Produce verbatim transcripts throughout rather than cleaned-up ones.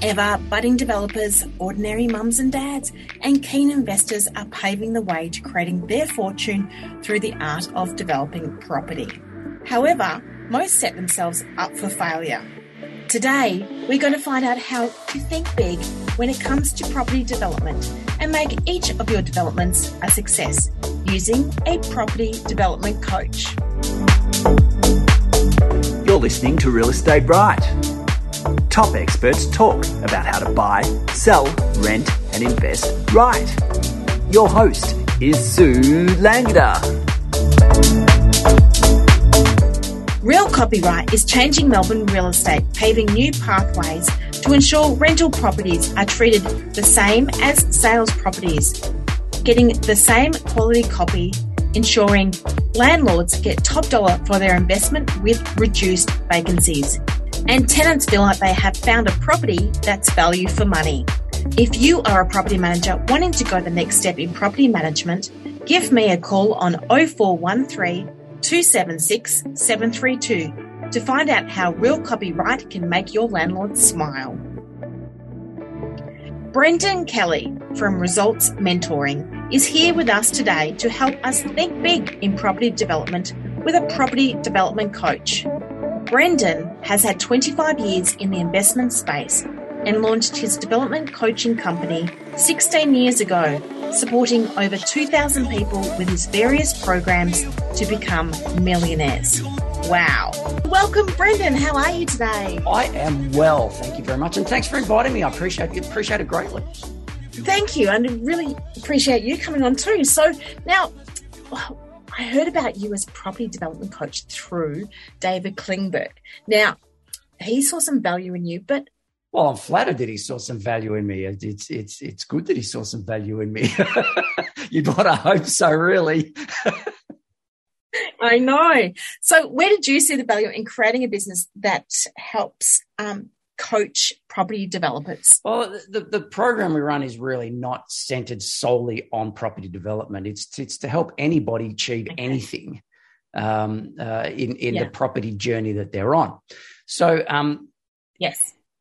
ever, budding developers, ordinary mums and dads, and keen investors are paving the way to creating their fortune through the art of developing property. However, most set themselves up for failure. Today, we're going to find out how to think big when it comes to property development and make each of your developments a success using a property development coach. You're listening to Real Estate Right. Top experts talk about how to buy, sell, rent, and invest right. Your host is Sue Langda. Real Copyright is changing Melbourne real estate, paving new pathways to ensure rental properties are treated the same as sales properties, getting the same quality copy, ensuring landlords get top dollar for their investment with reduced vacancies, and tenants feel like they have found a property that's value for money. If you are a property manager wanting to go the next step in property management, give me a call on oh four one three, two seven six, seven three two to find out how Real Copyright can make your landlord smile. Brendan Kelly from Results Mentoring is here with us today to help us think big in property development with a property development coach. Brendan has had twenty-five years in the investment space and launched his development coaching company sixteen years ago, supporting over two thousand people with his various programs to become millionaires. Wow. Welcome, Brendan. How are you today? I am well. Thank you very much. And thanks for inviting me. I appreciate it, appreciate it greatly. Thank you. And I really appreciate you coming on too. So now, I heard about you as property development coach through David Klingberg. Now, he saw some value in you, but well, I'm flattered that he saw some value in me. It's it's it's good that he saw some value in me. You'd want to hope so, really. I know. So where did you see the value in creating a business that helps um, coach property developers? Well, the, the program we run is really not centered solely on property development. It's it's to help anybody achieve okay. anything um, uh, in, in yeah. the property journey that they're on. So, um, yes.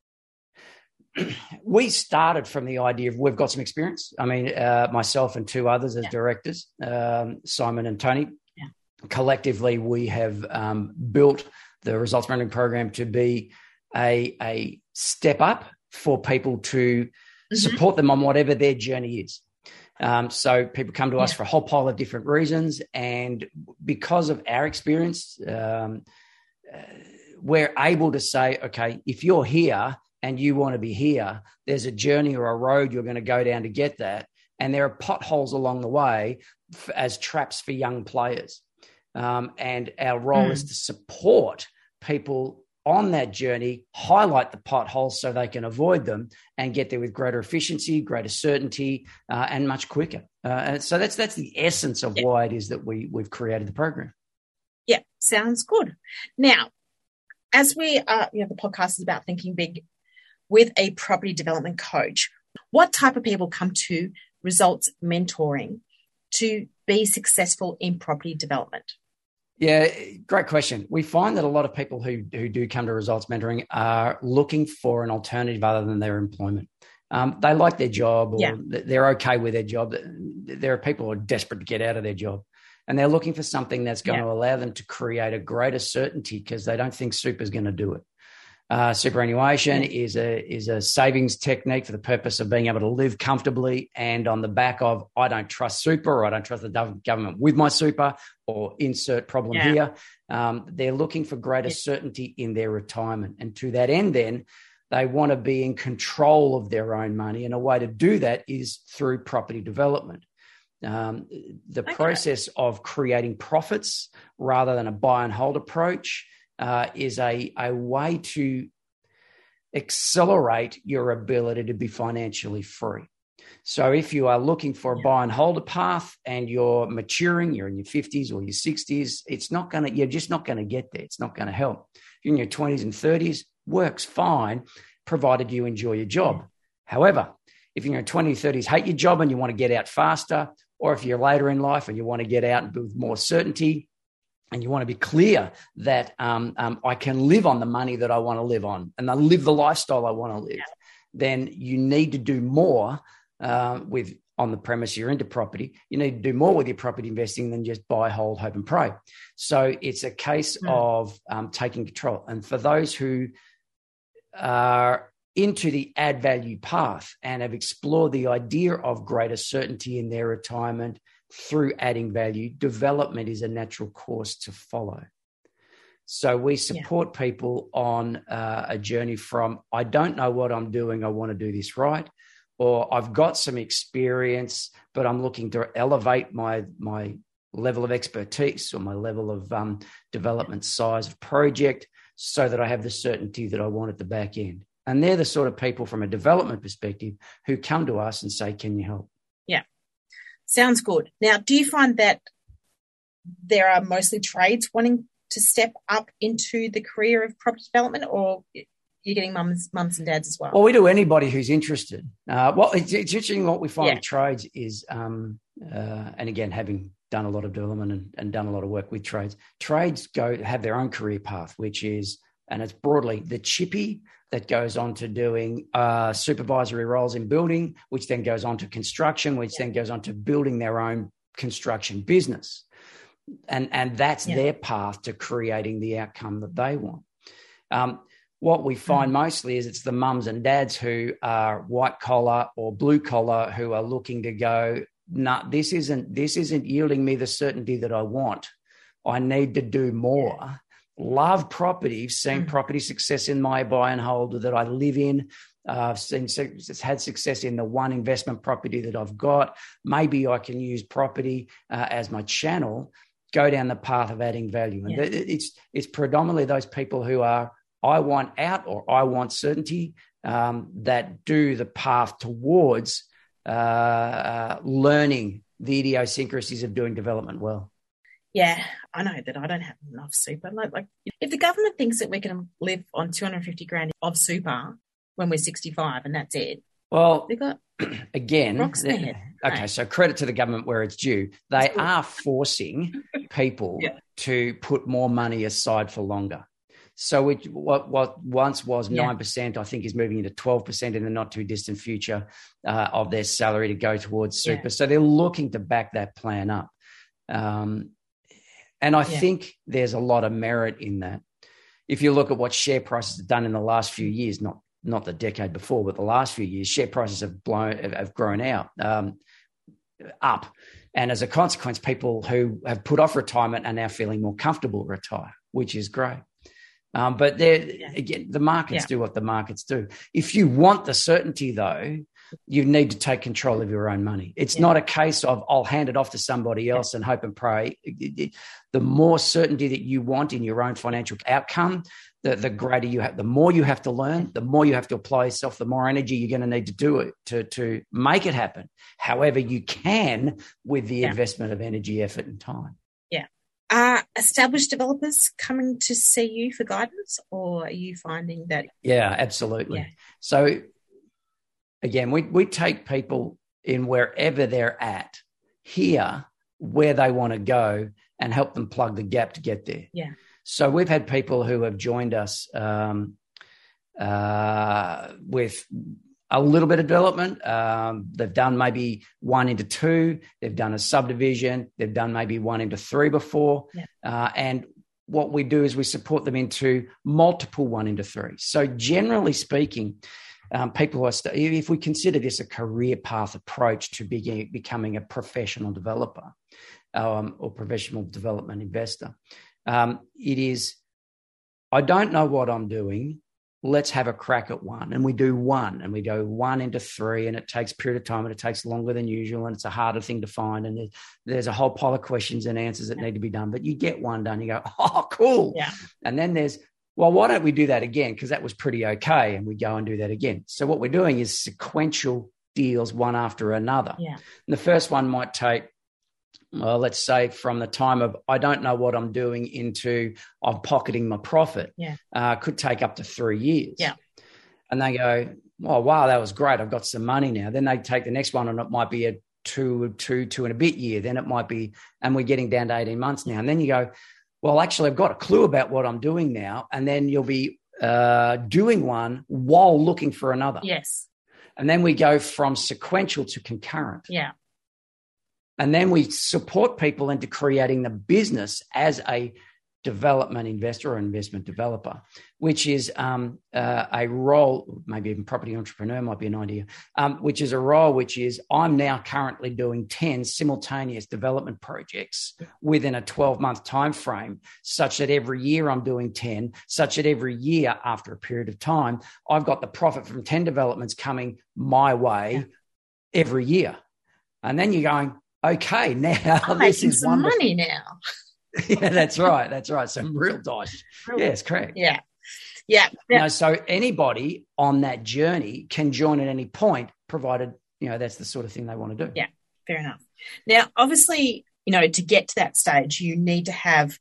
We started from the idea of we've got some experience. I mean, uh, myself and two others as yeah. directors, um, Simon and Tony. Yeah. Collectively, we have um, built the results mentoring program to be a, a step up for people to mm-hmm. support them on whatever their journey is. Um, so people come to yeah. us for a whole pile of different reasons. And because of our experience, um, uh, we're able to say, okay, if you're here, and you want to be here, there's a journey or a road you're going to go down to get that. And there are potholes along the way f- as traps for young players. Um, and our role mm. is to support people on that journey, highlight the potholes so they can avoid them and get there with greater efficiency, greater certainty, uh, and much quicker. Uh, and so that's that's the essence of yeah. why it is that we, we've created the program. Yeah, sounds good. Now, as we are, you know, the podcast is about thinking big with a property development coach, what type of people come to Results Mentoring to be successful in property development? Yeah, great question. We find that a lot of people who, who do come to Results Mentoring are looking for an alternative other than their employment. Um, they like their job or yeah. they're okay with their job. There are people who are desperate to get out of their job and they're looking for something that's going yeah. to allow them to create a greater certainty because they don't think super is going to do it. Uh, superannuation is a is a savings technique for the purpose of being able to live comfortably and on the back of I don't trust super or I don't trust the government with my super or insert problem yeah. here. Um, they're looking for greater yeah. certainty in their retirement. And to that end, then, they want to be in control of their own money. And a way to do that is through property development. Um, the okay. process of creating profits rather than a buy and hold approach Uh, is a, a way to accelerate your ability to be financially free. So if you are looking for a buy and hold a path and you're maturing, you're in your fifties or your sixties, it's not going to, you're just not going to get there. It's not going to help. If you're in your twenties and thirties, works fine, provided you enjoy your job. However, if you're in your twenties, thirties, hate your job and you want to get out faster, or if you're later in life and you want to get out with more certainty, and you want to be clear that um, um, I can live on the money that I want to live on and I live the lifestyle I want to live, then you need to do more uh, with on the premise you're into property. You need to do more with your property investing than just buy, hold, hope and pray. So it's a case mm. of um, taking control. And for those who are into the add value path and have explored the idea of greater certainty in their retirement through adding value, development is a natural course to follow. So we support yeah. people on uh, a journey from, I don't know what I'm doing, I want to do this right, or I've got some experience, but I'm looking to elevate my my level of expertise or my level of um, development size of project so that I have the certainty that I want at the back end. And they're the sort of people from a development perspective who come to us and say, can you help? Yeah, sounds good. Now, do you find that there are mostly trades wanting to step up into the career of property development, or you're getting mums, mums and dads as well? Well, we do anybody who's interested. Uh, well, it's, it's interesting what we find yeah. with trades is, um, uh, and again, having done a lot of development and, and done a lot of work with trades, trades go have their own career path, which is, and it's broadly the chippy that goes on to doing uh, supervisory roles in building, which then goes on to construction, which yeah. then goes on to building their own construction business. And, and that's yeah. their path to creating the outcome that they want. Um, what we find mm. mostly is it's the mums and dads who are white collar or blue collar who are looking to go, no, nah, this isn't, this isn't yielding me the certainty that I want. I need to do more. Yeah. Love property, seeing mm. property success in my buy and hold that I live in. Uh, I've seen it's had success in the one investment property that I've got. Maybe I can use property uh, as my channel, go down the path of adding value. And yeah. it's it's predominantly those people who are, I want out or I want certainty, um, that do the path towards uh, uh, learning the idiosyncrasies of doing development well. Yeah, I know that I don't have enough super. Like, like if the government thinks that we can live on two hundred fifty grand of super when we're sixty-five and that's it. Well, they've got again, rocks in their head. Okay, so credit to the government where it's due. They are forcing people yeah. to put more money aside for longer. So it, what, what once was yeah. nine percent, I think is moving into twelve percent in the not too distant future uh, of their salary to go towards super. Yeah. So they're looking to back that plan up. Um, and I yeah. think there's a lot of merit in that. If you look at what share prices have done in the last few years, not not the decade before, but the last few years, share prices have blown, have grown out, um, up. And as a consequence, people who have put off retirement are now feeling more comfortable to retire, which is great. Um, but there yeah. again, the markets yeah. do what the markets do. If you want the certainty, though, you need to take control of your own money. It's yeah. not a case of I'll hand it off to somebody else yeah. and hope and pray. The more certainty that you want in your own financial outcome, the, the greater you have, the more you have to learn, the more you have to apply yourself, the more energy you're going to need to do it to, to make it happen. However you can with the yeah. investment of energy, effort and time. Yeah. Are established developers coming to see you for guidance, or are you finding that? Yeah, absolutely. Yeah. So again, we, we take people in wherever they're at, here, where they want to go, and help them plug the gap to get there. Yeah. So we've had people who have joined us um, uh, with a little bit of development. Um, they've done maybe one into two. They've done a subdivision. They've done maybe one into three before. Yeah. Uh, and what we do is we support them into multiple one into three. So generally speaking, um, people who are, st- if we consider this a career path approach to begin, becoming a professional developer um, or professional development investor, Um, it is, I don't know what I'm doing. Let's have a crack at one. And we do one and we go one into three, and it takes a period of time and it takes longer than usual. And it's a harder thing to find. And there's, there's a whole pile of questions and answers that need to be done, but you get one done. You go, oh, cool. Yeah. And then there's, well, why don't we do that again? Because that was pretty okay. And we go and do that again. So what we're doing is sequential deals, one after another. Yeah. And the first one might take, well, let's say from the time of I don't know what I'm doing into I'm pocketing my profit, yeah. uh, could take up to three years. Yeah. And they go, oh, wow, that was great. I've got some money now. Then they take the next one and it might be a two, two, two and a bit year. Then it might be, and we're getting down to eighteen months now. And then you go, well, actually, I've got a clue about what I'm doing now. And then you'll be uh, doing one while looking for another. Yes. And then we go from sequential to concurrent. Yeah. And then we support people into creating the business as a development investor or investment developer, which is um, uh, a role, maybe even property entrepreneur might be an idea, um, which is a role which is I'm now currently doing ten simultaneous development projects within a twelve-month time frame, such that every year I'm doing ten, such that every year after a period of time, I've got the profit from ten developments coming my way yeah. every year. And then you're going, okay, now I'm this making is some wonderful. money now. Yeah, that's right. That's right. Some real dice. Yes, correct. Yeah. Yeah. You know, so anybody on that journey can join at any point, provided, you know, that's the sort of thing they want to do. Yeah, fair enough. Now, obviously, you know, to get to that stage, you need to have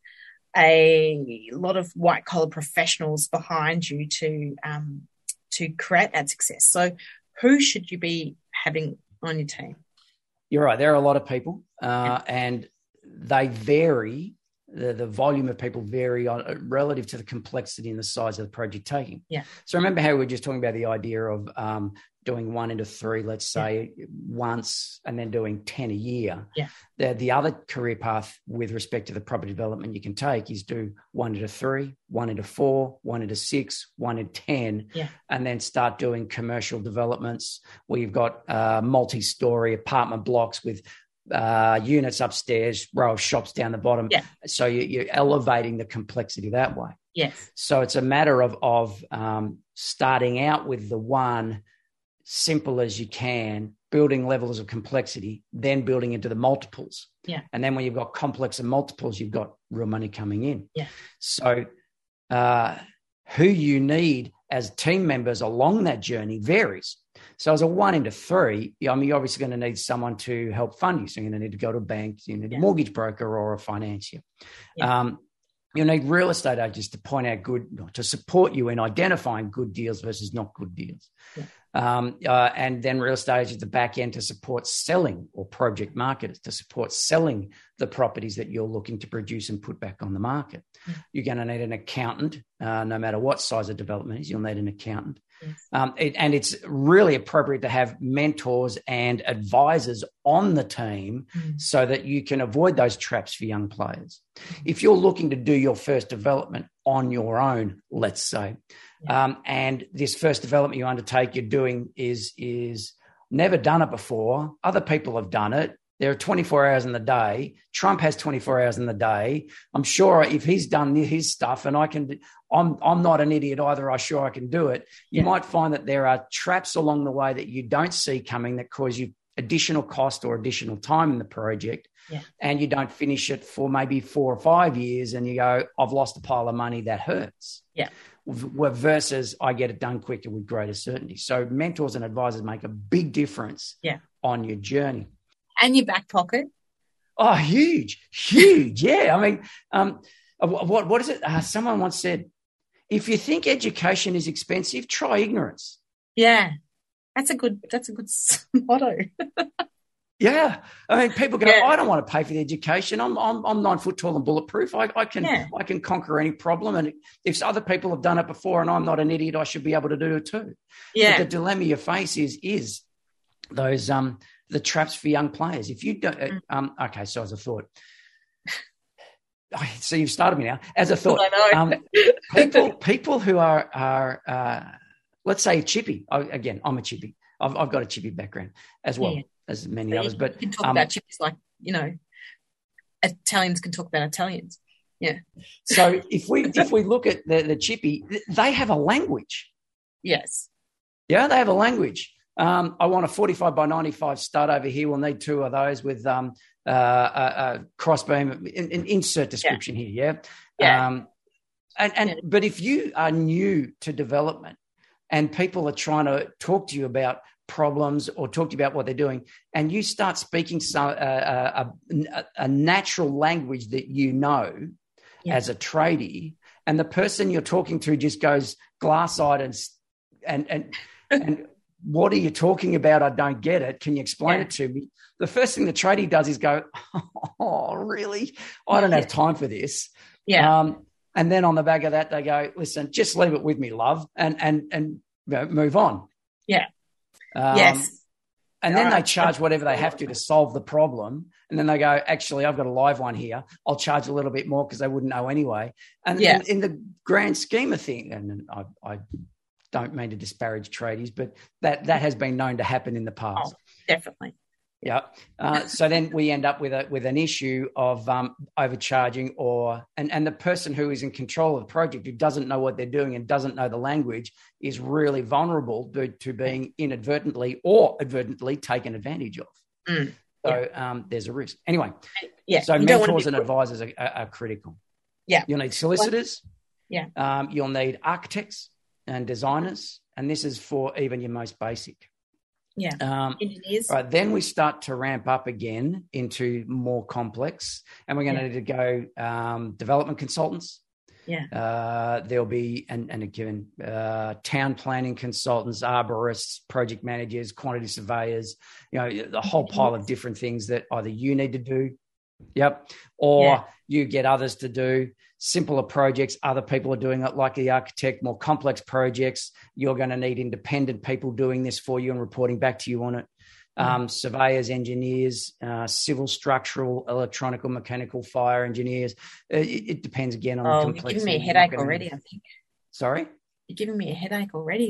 a lot of white collar professionals behind you to um, to create that success. So who should you be having on your team? You're right. There are a lot of people uh, yeah. and they vary. The, the volume of people vary on, relative to the complexity and the size of the project taking. Yeah. So remember how we were just talking about the idea of um, doing one into three, let's say yeah. once, and then doing ten a year. Yeah. The, the other career path with respect to the property development you can take is do one into three, one into four, one into six, one into ten, yeah. and then start doing commercial developments where you've got uh, multi-story apartment blocks with uh, units upstairs, row of shops down the bottom. Yeah. So you, you're elevating the complexity that way. Yes. So it's a matter of, of um, starting out with the one simple as you can, building levels of complexity, then building into the multiples. Yeah. And then when you've got complex and multiples, you've got real money coming in. Yeah. So uh, who you need as team members along that journey varies. So as a one into three, I mean, you're obviously going to need someone to help fund you. So you're going to need to go to a bank, you need yeah. a mortgage broker or a financier. Yeah. Um, you need real estate agents to point out good, to support you in identifying good deals versus not good deals. Yeah. Um, uh, and then real estate agents at the back end to support selling, or project marketers to support selling the properties that you're looking to produce and put back on the market. Yeah. You're going to need an accountant, uh, no matter what size of development is, you'll need an accountant. Yes. Um, it, and it's really appropriate to have mentors and advisors on the team mm. so that you can avoid those traps for young players. Mm. If you're looking to do your first development on your own, let's say, yeah. um, and this first development you undertake, you're doing is, is never done it before. Other people have done it. There are twenty-four hours in the day. Trump has twenty-four hours in the day. I'm sure if he's done his stuff and I can, I'm, I'm not an idiot either. I'm sure I can do it. You yeah. might find that there are traps along the way that you don't see coming that cause you additional cost or additional time in the project. Yeah. And you don't finish it for maybe four or five years and you go, I've lost a pile of money. That hurts. Yeah. Versus I get it done quicker with greater certainty. So mentors and advisors make a big difference yeah. on your journey. And your back pocket. Oh, huge, huge. Yeah. I mean, um, what, what is it? Uh, someone once said, if you think education is expensive, try ignorance. Yeah. That's a good, that's a good motto. Yeah. I mean, people go, yeah. I don't want to pay for the education. I'm, I'm, I'm nine foot tall and bulletproof. I, I can, yeah. I can conquer any problem. And if other people have done it before and I'm not an idiot, I should be able to do it too. Yeah. But the dilemma you face is, is those, um, the traps for young players. If you don't, mm. um, okay, so as a thought, so you've started me now. As a thought, I know. um, people, people who are, are uh, let's say chippy. I, again, I'm a chippy. I've, I've got a chippy background as well yeah. as many so others. You, but you can talk um, about chippies like, you know, Italians can talk about Italians. Yeah. So if we if we look at the, the chippy, they have a language. Yes. Yeah, they have a language. Um, I want a forty-five by ninety-five stud over here. We'll need two of those with um, uh, a, a crossbeam. An, an insert description yeah. here, yeah. Yeah. Um, and and yeah. but if you are new to development, and people are trying to talk to you about problems or talk to you about what they're doing, and you start speaking some uh, a, a, a natural language that you know yeah. as a tradie, and the person you're talking to just goes glass-eyed and and and and. What are you talking about? I don't get it. Can you explain yeah. it to me? The first thing the tradie does is go, oh, really? I don't have time for this. Yeah. Um, and then on the back of that, they go, listen, just leave it with me, love, and and and you know, move on. Yeah. Um, yes. And then they charge whatever they have to to solve the problem. And then they go, actually, I've got a live one here. I'll charge a little bit more because they wouldn't know anyway. And yeah. in, in the grand scheme of things, and I, I don't mean to disparage tradies, but that, that has been known to happen in the past. Oh, definitely. Yeah. Uh, so then we end up with a with an issue of um, overcharging, or and, and the person who is in control of the project, who doesn't know what they're doing and doesn't know the language, is really vulnerable to, to being inadvertently or advertently taken advantage of. Mm, so yeah. um, there's a risk. Anyway, yeah. so mentors and advisors are, are, are critical. Yeah. You'll need solicitors. Yeah. Um, you'll need architects and designers, and this is for even your most basic. Yeah, um, engineers. Right, then we start to ramp up again into more complex, and we're going yeah. to need to go um, development consultants. Yeah, uh, there'll be and and again uh, town planning consultants, arborists, project managers, quantity surveyors. You know, the whole pile of different things that either you need to do, yep, or yeah. you get others to do. Simpler projects, other people are doing it, like the architect. More complex projects, you're going to need independent people doing this for you and reporting back to you on it. Um, surveyors, engineers, uh, civil, structural, electronical, mechanical, fire engineers. It, it depends again on oh, the complexity. You're giving me a headache already, I think. Sorry? You're giving me a headache already.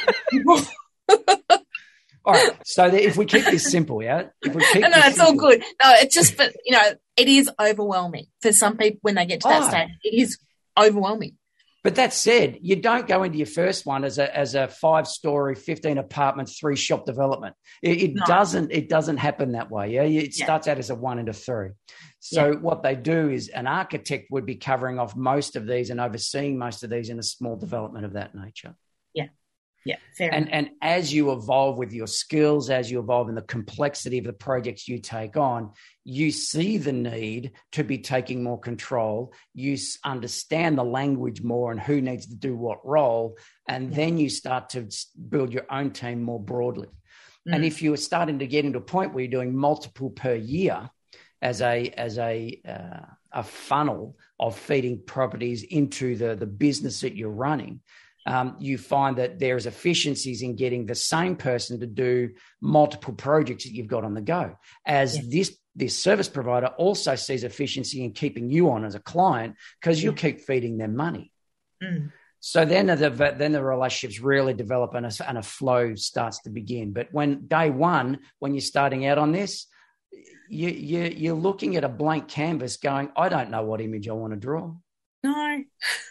All right. So if we keep this simple, yeah? If we keep no, no, it's simple, all good. No, it's just, but you know, it is overwhelming for some people when they get to that oh. stage. It is overwhelming. But that said, you don't go into your first one as a as a five-story, fifteen apartment, three shop development. It, it no. doesn't it doesn't happen that way. Yeah, it yeah. starts out as a one and a three. So yeah. what they do is an architect would be covering off most of these and overseeing most of these in a small development of that nature. Yeah. Yeah, fair and enough. and as you evolve with your skills, as you evolve in the complexity of the projects you take on, you see the need to be taking more control. You understand the language more and who needs to do what role, and yeah. then you start to build your own team more broadly. Mm. And if you are starting to get into a point where you're doing multiple per year as a as a uh, a funnel of feeding properties into the the business that you're running. Um, you find that there's efficiencies in getting the same person to do multiple projects that you've got on the go. As yeah. this this service provider also sees efficiency in keeping you on as a client because you yeah. keep feeding them money. Mm. So then the then the relationships really develop and a, and a flow starts to begin. But when day one, when you're starting out on this, you, you you're looking at a blank canvas, going, I don't know what image I want to draw. No,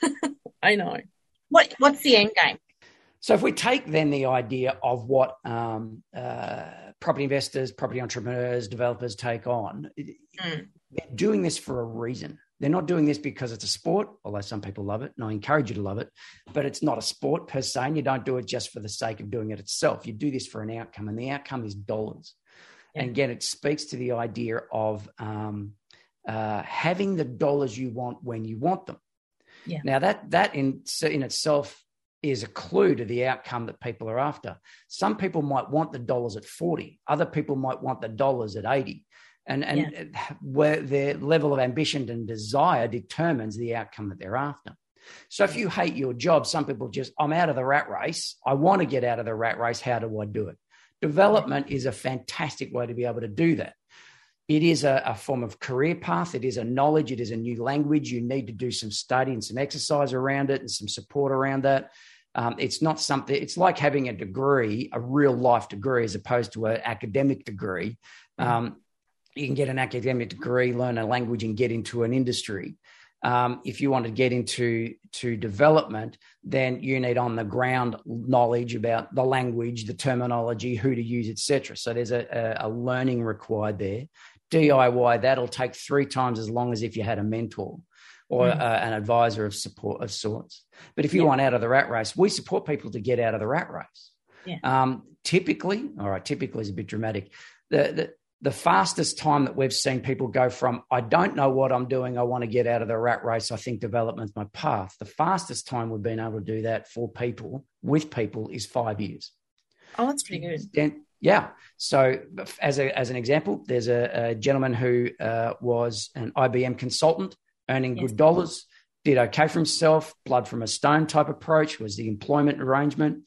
I know. What What's the end game? So if we take then the idea of what um, uh, property investors, property entrepreneurs, developers take on, mm. they're doing this for a reason. They're not doing this because it's a sport, although some people love it, and I encourage you to love it, but it's not a sport per se, and you don't do it just for the sake of doing it itself. You do this for an outcome, and the outcome is dollars. Yeah. And again, it speaks to the idea of um, uh, having the dollars you want when you want them. Yeah. Now, that that in, in itself is a clue to the outcome that people are after. Some people might want the dollars at forty. Other people might want the dollars at eighty. And, and yeah. where their level of ambition and desire determines the outcome that they're after. So if you hate your job, some people just, I'm out of the rat race. I want to get out of the rat race. How do I do it? Development is a fantastic way to be able to do that. It is a, a form of career path. It is a knowledge. It is a new language. You need to do some study and some exercise around it and some support around that. Um, it's not something, it's like having a degree, a real life degree, as opposed to an academic degree. Um, you can get an academic degree, learn a language and get into an industry. Um, if you want to get into to development, then you need on the ground knowledge about the language, the terminology, who to use, et cetera. So there's a, a, a learning required there. D I Y, that'll take three times as long as if you had a mentor or mm. uh, an advisor of support of sorts. But if you yeah. want out of the rat race, we support people to get out of the rat race. Yeah. Um, typically, all right, typically is a bit dramatic. The, the The fastest time that we've seen people go from, I don't know what I'm doing, I want to get out of the rat race, I think development's my path. The fastest time we've been able to do that for people, with people, is five years. Oh, that's pretty good. Then, yeah. So as a as an example, there's a, a gentleman who uh, was an I B M consultant, earning yes. good dollars, did okay for himself, blood from a stone type approach was the employment arrangement.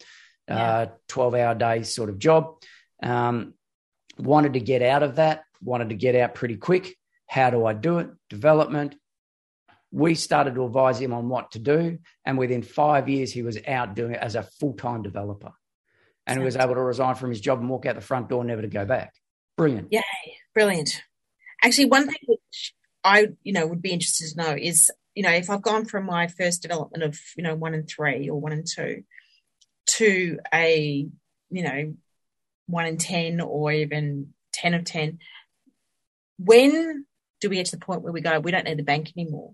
yeah. uh, twelve-hour day sort of job. Um, wanted to get out of that, wanted to get out pretty quick. How do I do it? Development. We started to advise him on what to do, and within five years, he was out doing it as a full-time developer. And he was able to resign from his job and walk out the front door, never to go back. Brilliant. Yay, brilliant. Actually, one thing which I, you know, would be interested to know is, you know, if I've gone from my first development of, you know, one and three or one and two to a, you know, one and ten or even ten of ten, when do we get to the point where we go, we don't need the bank anymore?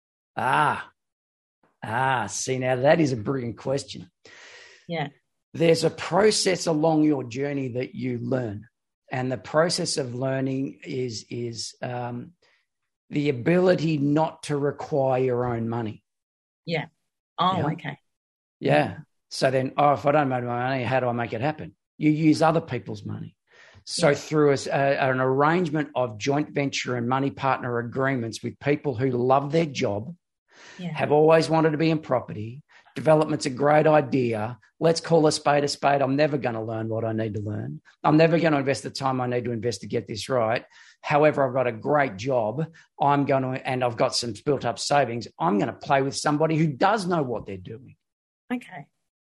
Ah, ah, see, now that is a brilliant question. Yeah. There's a process along your journey that you learn. And the process of learning is, is um, the ability not to require your own money. Yeah. Oh, yeah. okay. Yeah. So then, oh, if I don't make my money, how do I make it happen? You use other people's money. So yeah. through a, a, an arrangement of joint venture and money partner agreements with people who love their job, yeah. have always wanted to be in property, development's a great idea. Let's call a spade a spade. I'm never going to learn what I need to learn. I'm never going to invest the time I need to invest to get this right. However, I've got a great job. I'm going to, and I've got some built up savings. I'm going to play with somebody who does know what they're doing. Okay.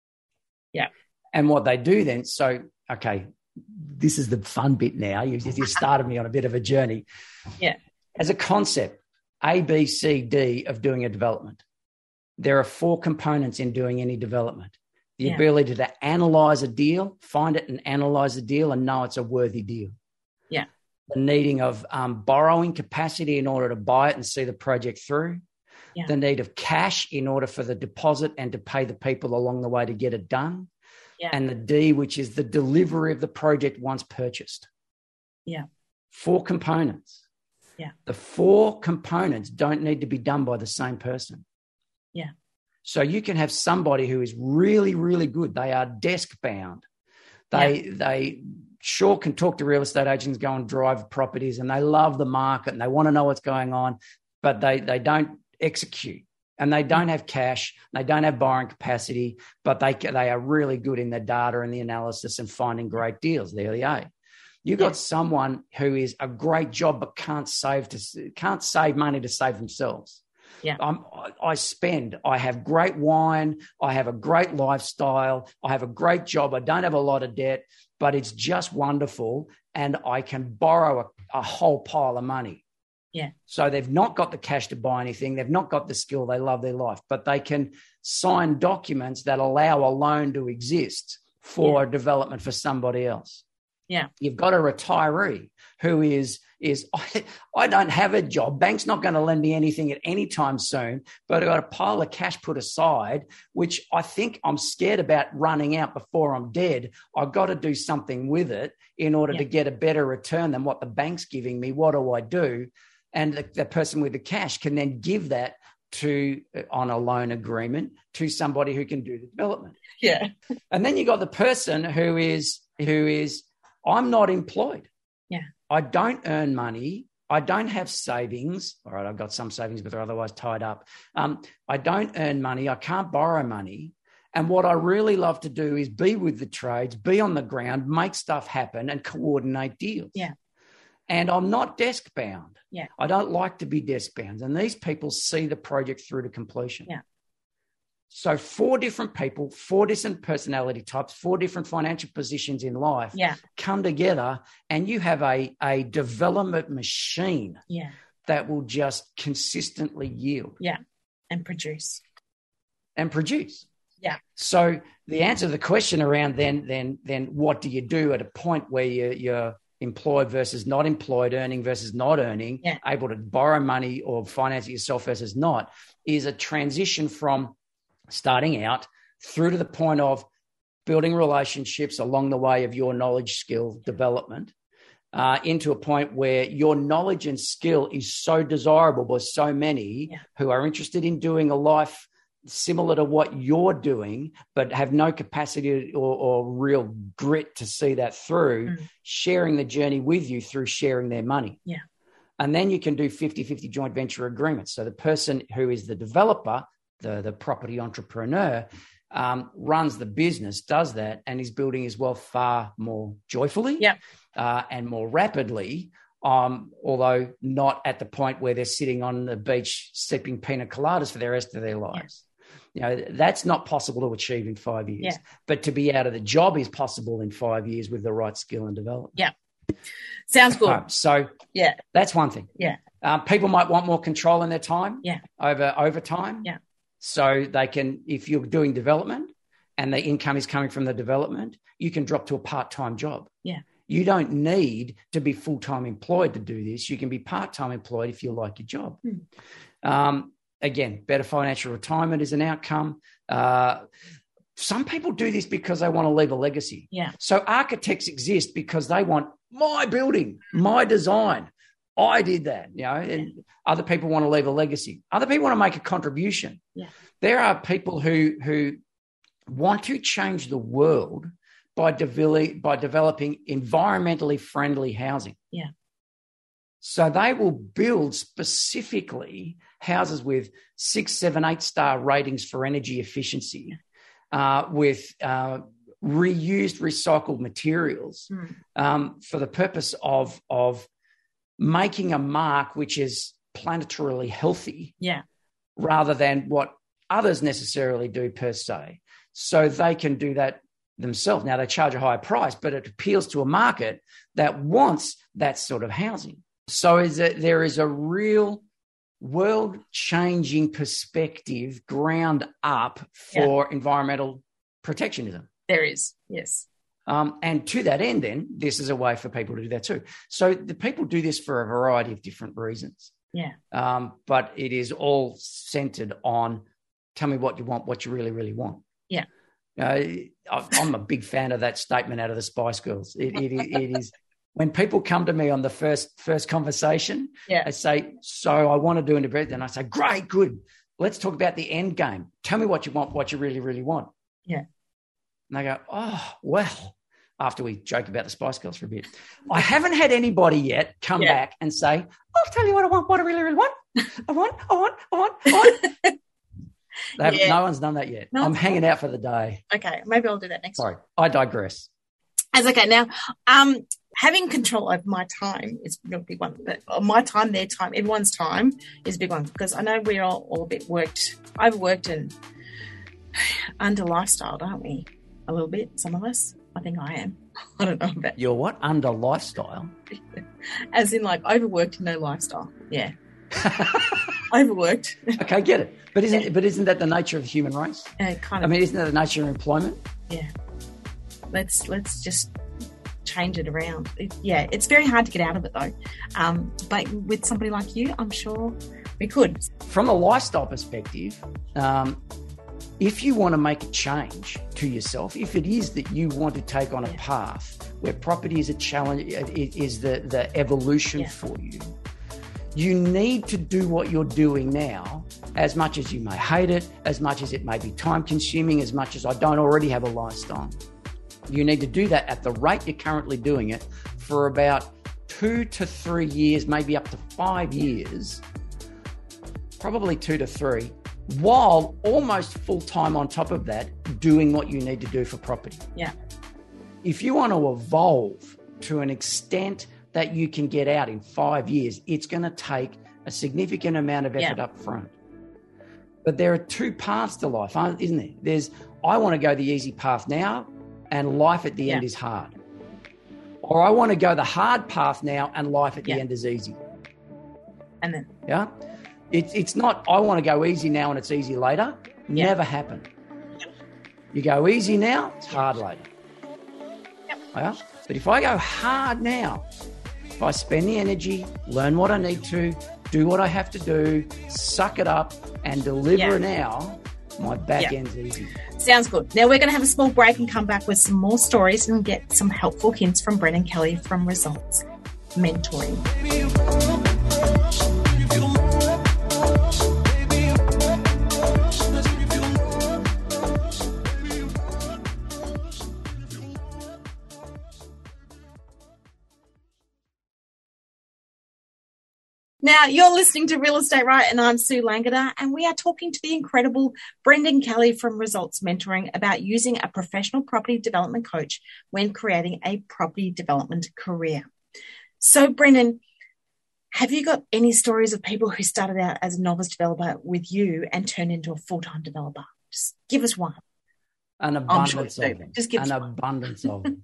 Yeah. And what they do then, so, okay, this is the fun bit now. You, you started me on a bit of a journey. Yeah. As a concept, A, B, C, D of doing a development. There are four components in doing any development. The yeah. ability to analyze a deal, find it and analyze the deal and know it's a worthy deal. Yeah. The needing of um, borrowing capacity in order to buy it and see the project through. Yeah. The need of cash in order for the deposit and to pay the people along the way to get it done. Yeah. And the D, which is the delivery of the project once purchased. Yeah. Four components. Yeah. The four components don't need to be done by the same person. Yeah. So you can have somebody who is really, really good. They are desk bound. They yeah. they sure can talk to real estate agents, go and drive properties, and they love the market and they want to know what's going on, but they they don't execute. And they don't have cash, they don't have borrowing capacity, but they they are really good in the data and the analysis and finding great deals. They're the A. You've got yeah. someone who is a great job but can't save to can't save money to save themselves. Yeah, I'm, I spend. I have great wine. I have a great lifestyle. I have a great job. I don't have a lot of debt, but it's just wonderful, and I can borrow a, a whole pile of money. Yeah. So they've not got the cash to buy anything. They've not got the skill. They love their life, but they can sign documents that allow a loan to exist for yeah. a development for somebody else. Yeah. You've got a retiree who is, is I, I don't have a job. Bank's not going to lend me anything at any time soon, but I've got a pile of cash put aside, which I think I'm scared about running out before I'm dead. I've got to do something with it in order yeah. to get a better return than what the bank's giving me. What do I do? And the, the person with the cash can then give that to on a loan agreement to somebody who can do the development. Yeah. And then you got the person who is who is I'm not employed. Yeah. I don't earn money. I don't have savings. All right, I've got some savings, but they're otherwise tied up. Um, I don't earn money. I can't borrow money. And what I really love to do is be with the trades, be on the ground, make stuff happen and coordinate deals. Yeah. And I'm not desk bound. Yeah. I don't like to be desk bound. And these people see the project through to completion. Yeah. So four different people, four different personality types, four different financial positions in life yeah. come together, and you have a, a development machine yeah. that will just consistently yield. Yeah. And produce. And produce. Yeah. So the answer to the question around then, then, then what do you do at a point where you, you're employed versus not employed, earning versus not earning, yeah. able to borrow money or finance it yourself versus not, is a transition from starting out through to the point of building relationships along the way of your knowledge skill development uh, into a point where your knowledge and skill is so desirable by so many yeah. who are interested in doing a life similar to what you're doing, but have no capacity or, or real grit to see that through, mm. sharing the journey with you through sharing their money. Yeah. And then you can do fifty-fifty joint venture agreements. So the person who is the developer, the, the property entrepreneur, um, runs the business, does that, and is building his wealth far more joyfully yep. uh, and more rapidly, um, although not at the point where they're sitting on the beach sipping pina coladas for the rest of their lives. Yep. You know, that's not possible to achieve in five years. Yeah. But to be out of the job is possible in five years with the right skill and development. Yeah. Sounds good. Um, so yeah, that's one thing. Yeah. Um, people might want more control in their time yeah. over over time. Yeah. So they can, if you're doing development and the income is coming from the development, you can drop to a part-time job. Yeah. You don't need to be full-time employed to do this. You can be part-time employed if you like your job. Hmm. Um, again, better financial retirement is an outcome. Uh, some people do this because they want to leave a legacy. Yeah. So architects exist because they want my building, my design. I did that, you know, and yeah. other people want to leave a legacy. Other people want to make a contribution. Yeah. There are people who who want to change the world by, devel- by developing environmentally friendly housing. Yeah. So they will build specifically houses with six, seven, eight star ratings for energy efficiency, uh, with uh, reused, recycled materials mm. um, for the purpose of of making a mark which is planetarily healthy, yeah, rather than what others necessarily do per se. So they can do that themselves. Now they charge a higher price, but it appeals to a market that wants that sort of housing. So is that there is a real world-changing perspective ground up for yeah. environmental protectionism. There is, yes. Um, and to that end, then, this is a way for people to do that too. So the people do this for a variety of different reasons. Yeah. Um, but it is all centered on, tell me what you want, what you really, really want. Yeah. Uh, I'm a big fan of that statement out of the Spice Girls. It, it, it is when people come to me on the first first conversation, yeah. they say, so I want to do an event. Then I say, great, good. Let's talk about the end game. Tell me what you want, what you really, really want. Yeah. And they go, oh, well, after we joke about the Spice Girls for a bit. I haven't had anybody yet come yeah. back and say, I'll tell you what I want, what I really, really want. I want, I want, I want, I want. They yeah. No one's done that yet. No, I'm hanging out for the day. Okay, maybe I'll do that next Sorry, time. I digress. That's okay. Now, um, having control over my time is a real big one. But my time, their time, everyone's time is a big one, because I know we're all, all a bit worked, overworked and under lifestyle, aren't we? A little bit, some of us. I think I am. I don't know about You're what? Under lifestyle? As in like overworked, no lifestyle. Yeah. Overworked. Okay, get it. But isn't yeah. but isn't that the nature of the human race? Uh, kind of. I mean, isn't that the nature of employment? Yeah. Let's let's just change it around. It, yeah, it's very hard to get out of it though. Um, but with somebody like you, I'm sure we could. From a lifestyle perspective, um, if you want to make a change to yourself, if it is that you want to take on a yeah. path where property is a challenge, it is the, the evolution yeah. for you, you need to do what you're doing now, as much as you may hate it, as much as it may be time consuming, as much as I don't already have a lifestyle. You need to do that at the rate you're currently doing it for about two to three years, maybe up to five years, probably two to three, while almost full-time on top of that, doing what you need to do for property. Yeah. If you want to evolve to an extent that you can get out in five years, it's going to take a significant amount of effort yeah. up front. But there are two paths to life, isn't there? There's, I want to go the easy path now, and life at the yeah. end is hard. Or I want to go the hard path now, and life at yeah. the end is easy. And then? Yeah. It's it's not, I want to go easy now and it's easy later. Yeah. Never happened. You go easy now, it's hard later. Yep. Yeah? But if I go hard now, if I spend the energy, learn what I need to, do what I have to do, suck it up and deliver yeah. now, my back yeah. end's easy. Sounds good. Now we're going to have a small break and come back with some more stories and get some helpful hints from Brennan Kelly from Results Mentoring. Now, you're listening to Real Estate Right, and I'm Sue Langada, and we are talking to the incredible Brendan Kelly from Results Mentoring about using a professional property development coach when creating a property development career. So, Brendan, have you got any stories of people who started out as a novice developer with you and turned into a full-time developer? Just give us one. An abundance sure of them. Just give An us abundance one. of them.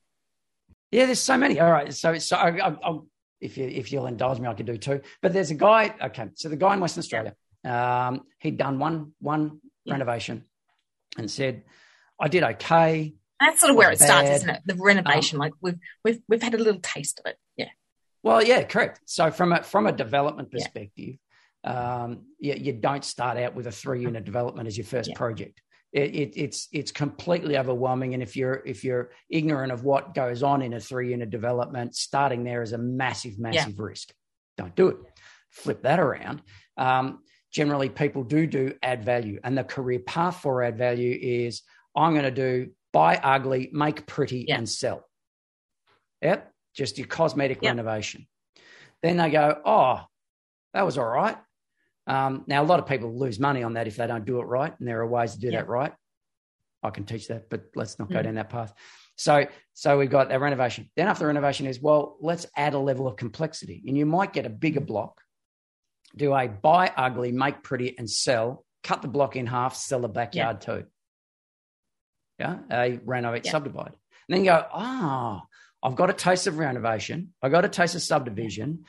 Yeah, there's so many. All right, so so I, I, I'll, if you if you'll indulge me, I could do two. But there's a guy. Okay, so the guy in Western Australia, um, he'd done one one yeah. renovation, and said, "I did okay." That's sort of where it bad. starts, isn't it? The renovation, um, like we've we've we've had a little taste of it. Yeah. Well, yeah, correct. So from a from a development perspective, yeah. um, you, you don't start out with a three unit development as your first yeah. project. It, it, it's it's completely overwhelming, and if you're if you're ignorant of what goes on in a three unit development, starting there is a massive, massive yeah. risk. Don't do it. Flip that around. Um, generally, people do do add value, and the career path for add value is I'm going to do buy ugly, make pretty, yeah. and sell. Yep. Just your cosmetic yep. renovation. Then they go, oh, that was all right. Um, now, a lot of people lose money on that if they don't do it right, and there are ways to do yep. that right. I can teach that, but let's not go mm. down that path. So so we've got that renovation. Then after the renovation is, well, let's add a level of complexity. And you might get a bigger block, do a buy ugly, make pretty, and sell, cut the block in half, sell the backyard yep. too. Yeah, a renovate, yep. subdivide. And then you go, ah, oh, I've got a taste of renovation. I got a taste of subdivision.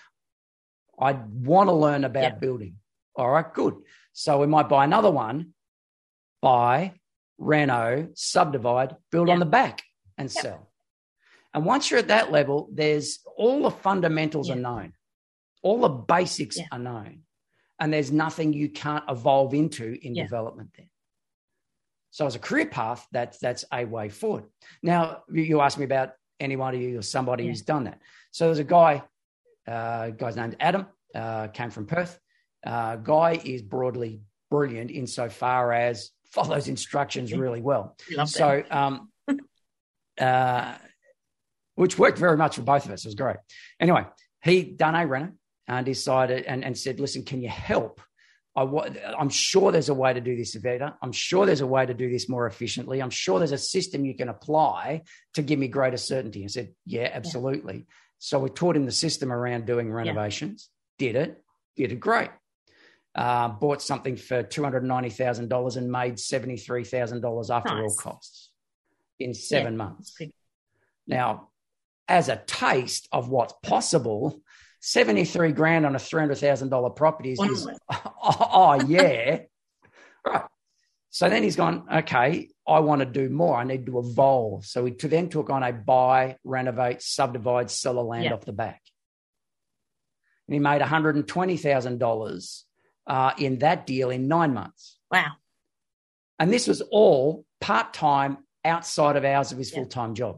I want to learn about yeah. building. All right, good. So we might buy another one, buy, reno, subdivide, build yeah. on the back and yeah. sell. And once you're at that level, there's all the fundamentals yeah. are known. All the basics yeah. are known. And there's nothing you can't evolve into in yeah. development there. So as a career path, that's, that's a way forward. Now, you asked me about anybody or somebody yeah. who's done that. So there's a guy, uh, guy's named Adam, uh, came from Perth. Uh, guy is broadly brilliant insofar as follows instructions really well. So, um, uh, which worked very much for both of us. It was great. Anyway, he done a reno and decided and, and said, listen, can you help? I w- I'm sure there's a way to do this better. I'm sure there's a way to do this more efficiently. I'm sure there's a system you can apply to give me greater certainty. I said, yeah, absolutely. Yeah. So we taught him the system around doing renovations, yeah. did it, did it great. Uh, bought something for two hundred ninety thousand dollars and made seventy-three thousand dollars after nice. all costs in seven yeah. months. Now, as a taste of what's possible, seventy-three grand on a three hundred thousand dollars property is, is oh, oh, yeah. Right. So then he's gone, okay, I want to do more. I need to evolve. So he then took on a buy, renovate, subdivide, sell a land yeah. off the back. And he made one hundred twenty thousand dollars uh, in that deal in nine months. Wow. And this was all part-time outside of hours of his yeah. full-time job.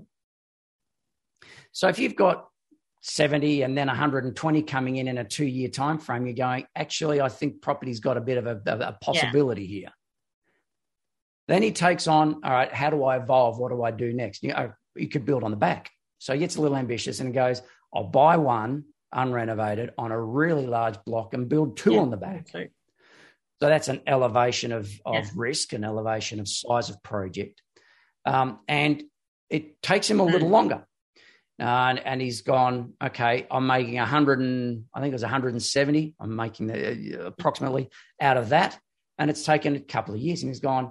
So if you've got seventy and then one hundred twenty coming in in a two-year time frame, you're going, actually, I think property's got a bit of a, a possibility yeah. here. Then he takes on, all right, how do I evolve? What do I do next? You know, you could build on the back. So he gets a little ambitious and goes, I'll buy one unrenovated on a really large block and build two yeah. on the back. Okay. So that's an elevation of, of yeah. risk, an elevation of size of project. Um, and it takes him a little longer. Uh, and, and he's gone, okay, I'm making one hundred and I think it was one hundred seventy. I'm making the, uh, approximately out of that. And it's taken a couple of years. And he's gone,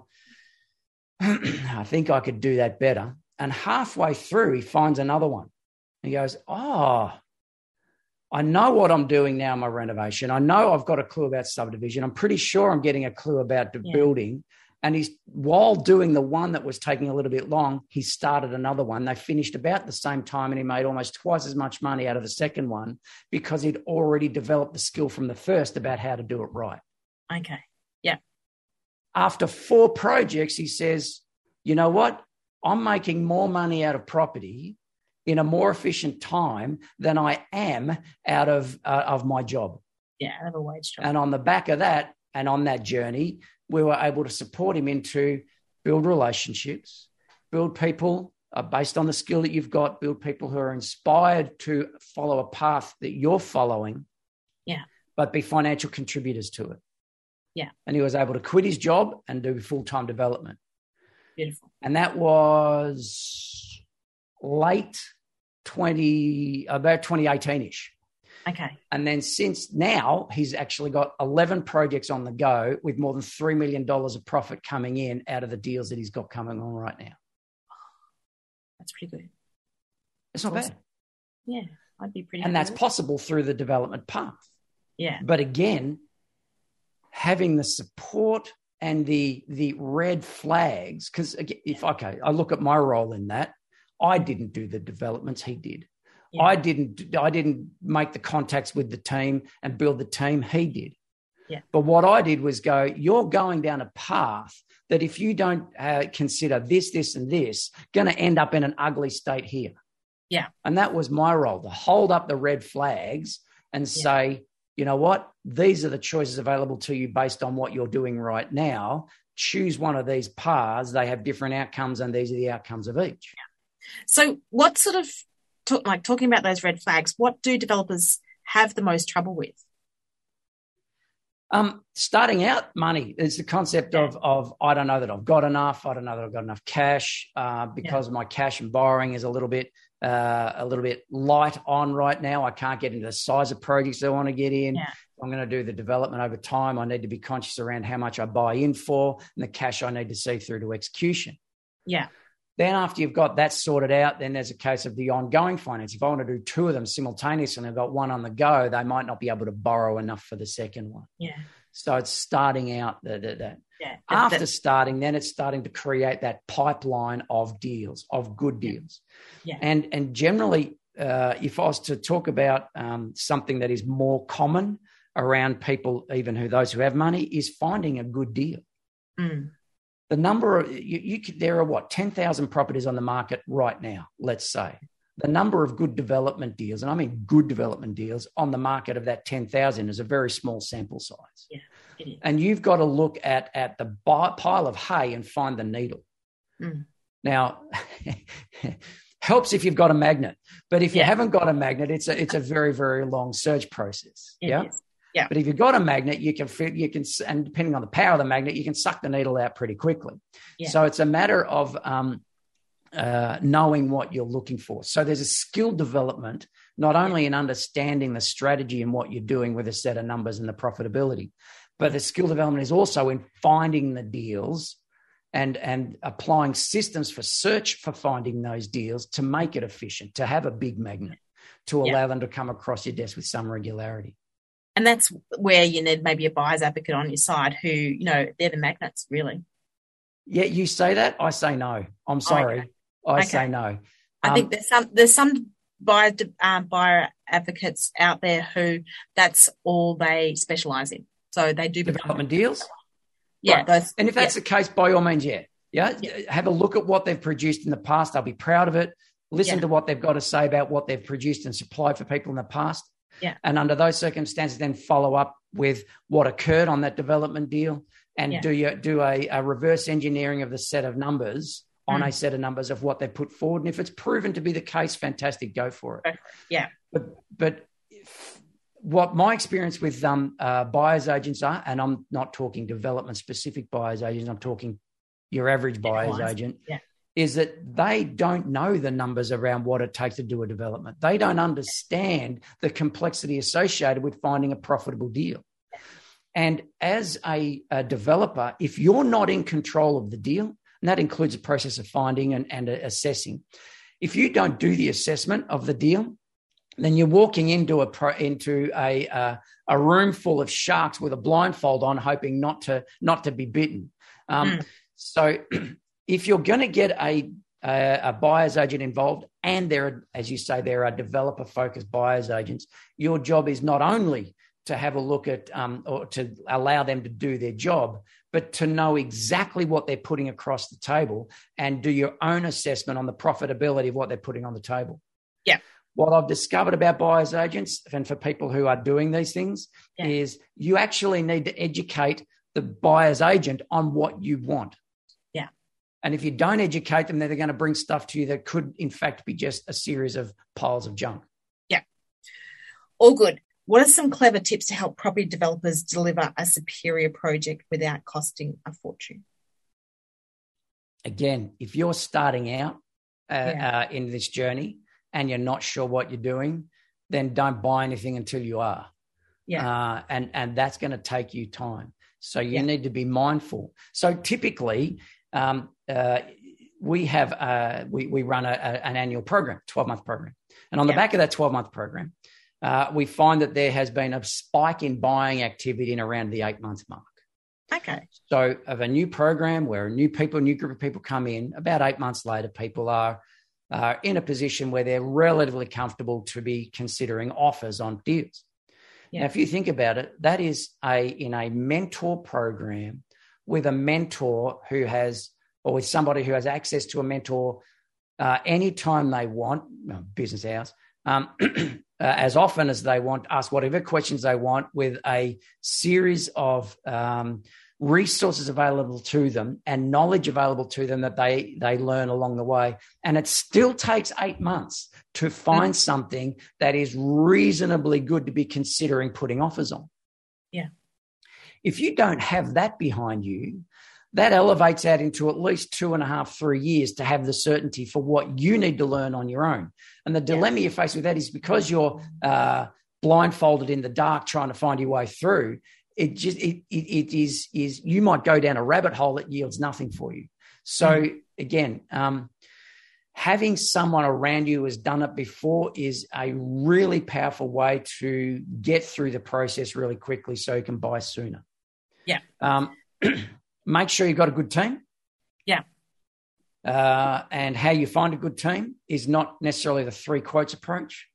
I think I could do that better. And halfway through, he finds another one. He goes, oh, I know what I'm doing now in my renovation. I know I've got a clue about subdivision. I'm pretty sure I'm getting a clue about the yeah. building. And he's, while doing the one that was taking a little bit long, he started another one. They finished about the same time and he made almost twice as much money out of the second one because he'd already developed the skill from the first about how to do it right. Okay. Yeah. After four projects, he says, you know what? I'm making more money out of property in a more efficient time than I am out of uh, of my job. Yeah, out of a wage job. And on the back of that, and on that journey, we were able to support him into build relationships, build people uh, based on the skill that you've got, build people who are inspired to follow a path that you're following. Yeah. but be financial contributors to it. Yeah. And he was able to quit his job and do full-time development. Beautiful. And that was late twenty, about twenty eighteen-ish. Okay. And then since now, he's actually got eleven projects on the go with more than three million dollars of profit coming in out of the deals that he's got coming on right now. That's pretty good. It's not awesome. bad. Yeah, I'd be pretty And that's possible through the development path. Yeah. But again, having the support and the the red flags, because if, okay, I look at my role in that, I didn't do the developments, he did. Yeah. I didn't I didn't make the contacts with the team and build the team, he did. Yeah. But what I did was go, you're going down a path that if you don't uh, consider this, this, and this, going to end up in an ugly state here. Yeah. And that was my role, to hold up the red flags and yeah. say, you know what, these are the choices available to you based on what you're doing right now. Choose one of these paths. They have different outcomes, and these are the outcomes of each. Yeah. So what sort of, talk, like talking about those red flags, what do developers have the most trouble with? Um, starting out, money is the concept yeah. of, of, I don't know that I've got enough. I don't know that I've got enough cash uh, because yeah. my cash and borrowing is a little bit, uh, a little bit light on right now. I can't get into the size of projects I want to get in. Yeah. I'm going to do the development over time. I need to be conscious around how much I buy in for and the cash I need to see through to execution. Yeah. Then after you've got that sorted out, then there's a case of the ongoing finance. If I want to do two of them simultaneously and I've got one on the go, they might not be able to borrow enough for the second one. Yeah. So it's starting out the, the, the yeah. after the, starting, then it's starting to create that pipeline of deals, of good deals. Yeah. And, and generally, uh, if I was to talk about um, something that is more common around people, even who those who have money, is finding a good deal. Mm. The number of, you, you could, there are what, ten thousand properties on the market right now, let's say. The number of good development deals, and I mean good development deals on the market of that ten thousand is a very small sample size. Yeah, it is. And you've got to look at, at the pile of hay and find the needle. Mm. Now, helps if you've got a magnet, but if you yeah. haven't got a magnet, it's a, it's a very, very long search process. It yeah. is. Yeah. But if you've got a magnet, you can fit, you can, and depending on the power of the magnet, you can suck the needle out pretty quickly. Yeah. So it's a matter of um, uh, knowing what you're looking for. So there's a skill development, not only yeah. in understanding the strategy and what you're doing with a set of numbers and the profitability, but the skill development is also in finding the deals and, and applying systems for search for finding those deals to make it efficient, to have a big magnet, to allow yeah. them to come across your desk with some regularity. And that's where you need maybe a buyer's advocate on your side who, you know, they're the magnets, really. Yeah, you say that. I say no. I'm sorry. Okay. I okay. say no. I um, think there's some there's some buyer, um, buyer advocates out there who that's all they specialise in. So they do development become, deals. Yeah. Right. Those, and if that's yeah. the case, by all means, yeah. yeah. Yeah. Have a look at what they've produced in the past. They'll be proud of it. Listen yeah. to what they've got to say about what they've produced and supplied for people in the past. Yeah. And under those circumstances, then follow up with what occurred on that development deal and yeah. do you do a, a reverse engineering of the set of numbers on mm. a set of numbers of what they put forward. And if it's proven to be the case, fantastic, go for it. Yeah. But, but if, what my experience with um, uh, buyer's agents are, and I'm not talking development specific buyer's agents, I'm talking your average buyer's yeah. agent. Yeah. Is that they don't know the numbers around what it takes to do a development. They don't understand the complexity associated with finding a profitable deal. And as a, a developer, if you're not in control of the deal, and that includes the process of finding and, and assessing, if you don't do the assessment of the deal, then you're walking into a pro, into a uh, a room full of sharks with a blindfold on, hoping not to not to be bitten. Um, mm. So. If you're going to get a, a, a buyer's agent involved, and there are, as you say, there are developer-focused buyer's agents, your job is not only to have a look at um, or to allow them to do their job, but to know exactly what they're putting across the table and do your own assessment on the profitability of what they're putting on the table. Yeah. What I've discovered about buyer's agents and for people who are doing these things yeah. is you actually need to educate the buyer's agent on what you want. And if you don't educate them, then they're going to bring stuff to you that could, in fact, be just a series of piles of junk. Yeah. All good. What are some clever tips to help property developers deliver a superior project without costing a fortune? Again, if you're starting out uh, Yeah. uh, in this journey and you're not sure what you're doing, then don't buy anything until you are. Yeah. Uh, and, and that's going to take you time. So you Yeah. need to be mindful. So typically, um, uh, we have uh, we we run a, a, an annual program, twelve-month program, and on the Yeah. back of that twelve-month program, uh, we find that there has been a spike in buying activity in around the eight-month mark. Okay. So of a new program where new people, new group of people come in, about eight months later, people are uh, in a position where they're relatively comfortable to be considering offers on deals. Yeah. Now, if you think about it, that is a in a mentor program with a mentor who has, or with somebody who has access to a mentor uh, anytime they want, no, business hours, um, uh, as often as they want, ask whatever questions they want, with a series of um, resources available to them and knowledge available to them that they they learn along the way. And it still takes eight months to find mm. something that is reasonably good to be considering putting offers on. Yeah. If you don't have that behind you, that elevates out into at least two and a half, three years to have the certainty for what you need to learn on your own. And the dilemma yeah. you're faced with that is because you're uh, blindfolded in the dark trying to find your way through, it just it, it, it is is you might go down a rabbit hole that yields nothing for you. So mm. again, um, having someone around you who has done it before is a really powerful way to get through the process really quickly so you can buy sooner. Yeah. Um, Make sure you've got a good team. Yeah. Uh, and how you find a good team is not necessarily the three quotes approach.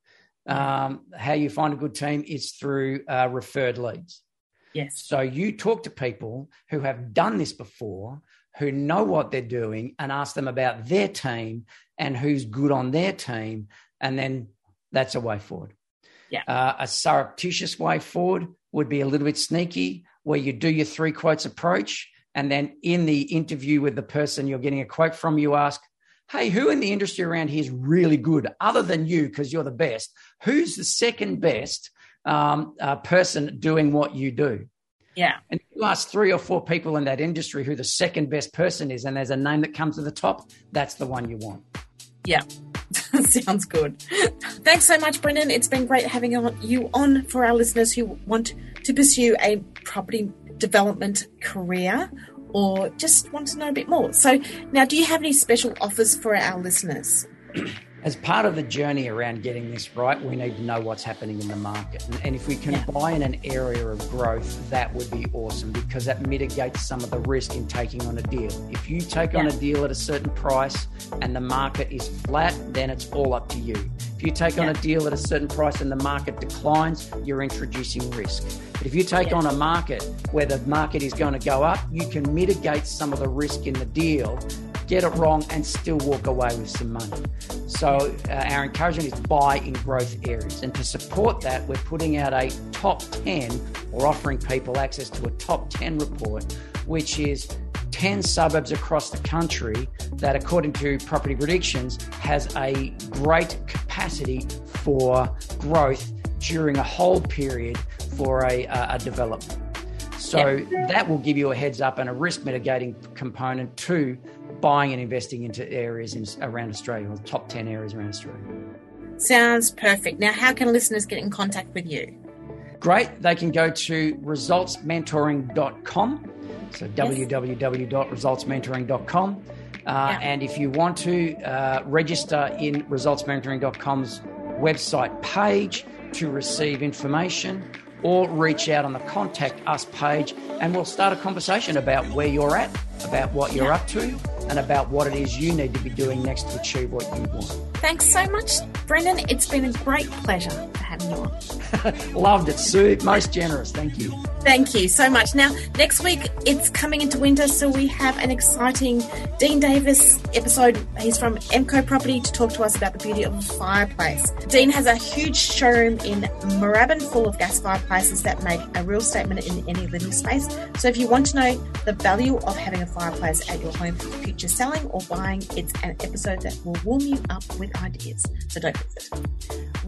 Um, how you find a good team is through uh, referred leads. Yes. So you talk to people who have done this before, who know what they're doing, and ask them about their team and who's good on their team. And then that's a way forward. Yeah. Uh, a surreptitious way forward would be a little bit sneaky, where you do your three quotes approach. And then in the interview with the person you're getting a quote from, you ask, hey, who in the industry around here is really good other than you because you're the best? Who's the second best um, uh, person doing what you do? Yeah. And if you ask three or four people in that industry who the second best person is, and there's a name that comes to the top, that's the one you want. Yeah. Sounds good. Thanks so much, Brendan. It's been great having you on for our listeners who want to pursue a property development career or just want to know a bit more. So now, do you have any special offers for our listeners? As part of the journey around getting this right, we need to know what's happening in the market. And, and if we can yeah. buy in an area of growth, that would be awesome, because that mitigates some of the risk in taking on a deal. If you take yeah. on a deal at a certain price and the market is flat, then it's all up to you. If you take yeah. on a deal at a certain price and the market declines, you're introducing risk. But if you take yeah. on a market where the market is going to go up, you can mitigate some of the risk in the deal, get it wrong, and still walk away with some money. So uh, our encouragement is buy in growth areas. And to support that, we're putting out a top ten, or offering people access to a top ten report, which is ten suburbs across the country that, according to Property Predictions, has a great capacity for growth during a hold period for a, a development. So yeah. that will give you a heads up and a risk mitigating component to buying and investing into areas in, around Australia, or the top ten areas around Australia. Sounds perfect. Now, how can listeners get in contact with you? Great. They can go to results mentoring dot com. So yes. w w w dot results mentoring dot com. Uh, yeah. And if you want to uh, register in results mentoring dot com's website page to receive information, or reach out on the Contact Us page, and we'll start a conversation about where you're at, about what you're up to, and about what it is you need to be doing next to achieve what you want. Thanks so much, Brendan. It's been a great pleasure having you on. Loved it, Sue. Most generous. Thank you. Thank you so much. Now, next week, it's coming into winter, so we have an exciting Dean Davis episode. He's from Emco Property to talk to us about the beauty of a fireplace. Dean has a huge showroom in Moorabbin full of gas fireplaces that make a real statement in any living space. So if you want to know the value of having a fireplace at your home for future selling or buying, it's an episode that will warm you up with ideas. So don't miss it.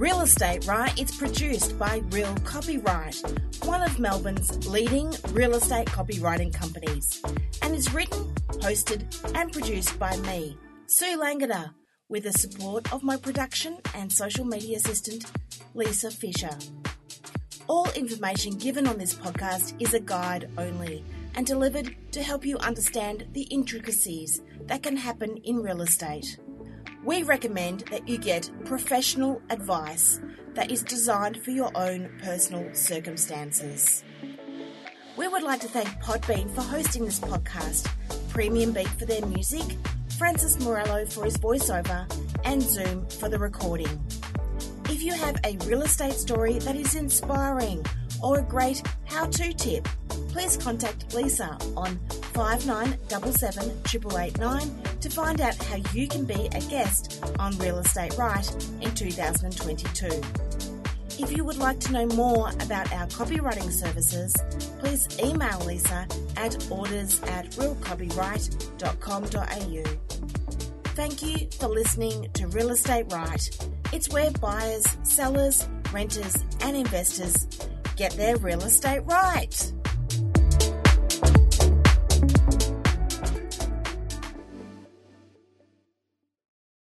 Real Estate Right is produced by Real Copyright, one of Melbourne's leading real estate copywriting companies, and is written, hosted and produced by me, Sue Langada, with the support of my production and social media assistant, Lisa Fisher. All information given on this podcast is a guide only and delivered to help you understand the intricacies that can happen in real estate. We recommend that you get professional advice that is designed for your own personal circumstances. We would like to thank Podbean for hosting this podcast, Premium Beat for their music, Francis Morello for his voiceover, and Zoom for the recording. If you have a real estate story that is inspiring or a great how-to tip, please contact Lisa on five nine seven seven, eight eight eight nine to find out how you can be a guest on Real Estate Right in two thousand twenty-two. If you would like to know more about our copywriting services, please email Lisa at orders at real copyright dot com dot a u. Thank you for listening to Real Estate Right. It's where buyers, sellers, renters and investors get their real estate right.